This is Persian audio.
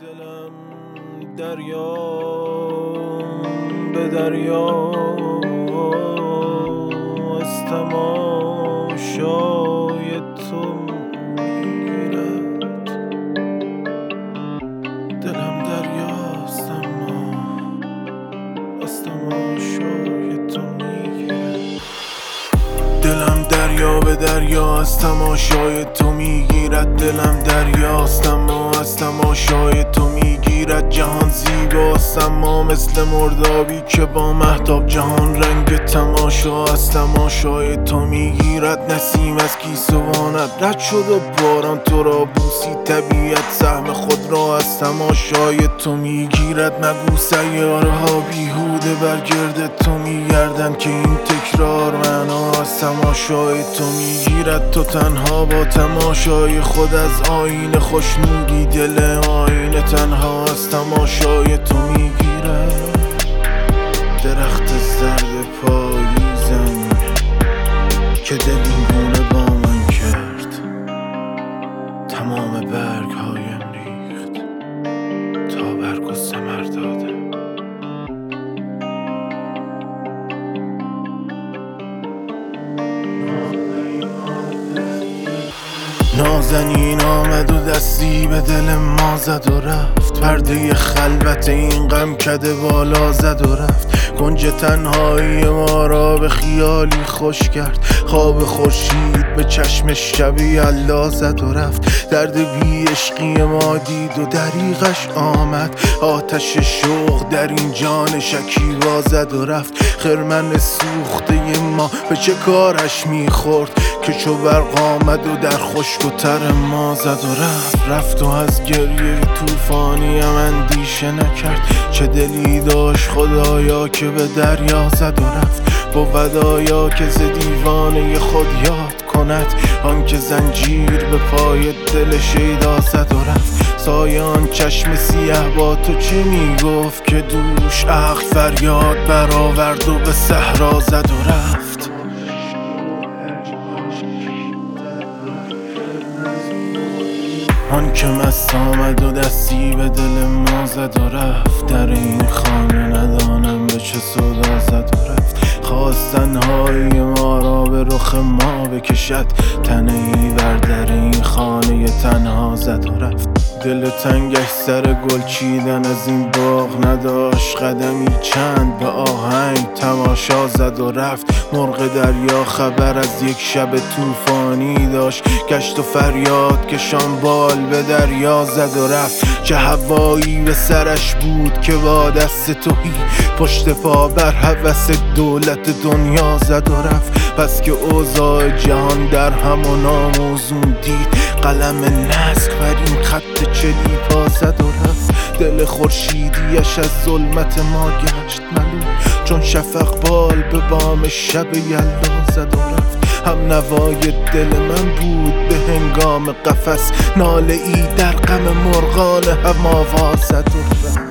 دلم دریا به دریا از تماشای تو میگیرد. دلم دریاست اما از تماشای تو میگیرد. دلم دریا به دریا از تماشای تو میگیرد. دلم دریاست اما از تماشای تو میگیرد. جهان زیباست اما مثل مردابی که با مهتاب جهان رنگ تماشا از تماشای تو میگیرد. نسیم از گیسوانت رد شد و باران تو را بوسی. طبیعت سهم خود را از تماشای تو میگیرد. مگو سیاره ها بیهوده برگرد تو میگردن که این تکرار معنا از تماشای تو میگیرد. تو تنها با تماشای خود از آینه خوشنودی. دل آینه تنها از تماشای تو میگیرد. درخت زرد پاییزم که دل این گونه با من کرد. تمام برگ هایم ریخت تا برگ و ثمر دادم. نازنین آمد و دستی به دل ما زد و رفت. پرده خلوت این غم کده بالا زد و رفت. کنج تنهایی ما را به خیالی خوش کرد. خواب خورشید به چشم شب یلدا زد و رفت. درد بی عشقی ما دید و دریغش آمد. آتش شوق در این جان شکیبا زد و رفت. خرمن سوخته ما به چه کارش میخورد که چو برق آمد و در خشک و تر ما زد و رفت و از گریه طوفانی اندیشه نکرد. چه دلی داشت خدایا که به دریا زد و رفت. بود آیا که ز دیوانه خود یاد کند آن که زنجیر به پای دل شیدا زد و رفت. سایه آن چشم سیه با تو چه میگفت که دوش عقل فریاد برآورد و به صحرا زد و رفت. آن که مست آمد و دستی به دل ما زد و رفت. در این خانه ندانم به چه سودا زد و رفت. خواست تنهایی ما را به رخ ما بکشد. تنه ای بر در این خانه تنها زد و رفت. دل تنگش سر گل چیدن از این باغ نداشت. قدمی چند به آهنگ تماشا زد و رفت. مرغ دریا خبر از یک شب طوفانی داشت. گشت و فریاد کشان بال به دریا زد و رفت. چه هوایی به سرش بود که با دست تویی پشت پا بر هوس دولت دنیا زد و رفت. پس که اوضاع جهان در هم و ناموزون دید قلم نسک بر این خط چلی پا زد و رفت. دل خورشیدیش از ظلمت ما گشت ملول چون شفق بال به بام شب یلدا زد و رفت. هم نوای دل من بود به هنگام قفس. ناله ای در غم مرغان هم آواز زد و رفت.